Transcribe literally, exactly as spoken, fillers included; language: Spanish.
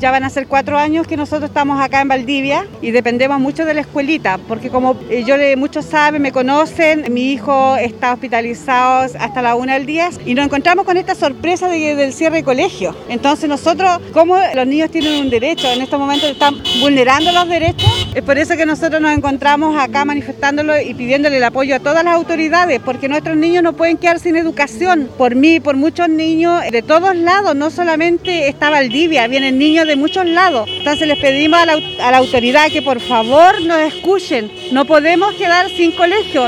Ya van a ser cuatro años que nosotros estamos acá en Valdivia y dependemos mucho de la escuelita, porque como yo muchos saben, me conocen, mi hijo está hospitalizado hasta la una del día y nos encontramos con esta sorpresa de, del cierre de colegio. Entonces nosotros, como los niños tienen un derecho, en estos momentos están vulnerando los derechos, es por eso que nosotros nos encontramos acá manifestándolo y pidiéndole el apoyo a todas las autoridades, porque nuestros niños no pueden quedar sin educación. Por mí, por muchos niños de todos lados, no solamente está Valdivia, vienen niños de muchos lados. Entonces les pedimos a la, a la autoridad que por favor nos escuchen. No podemos quedar sin colegio.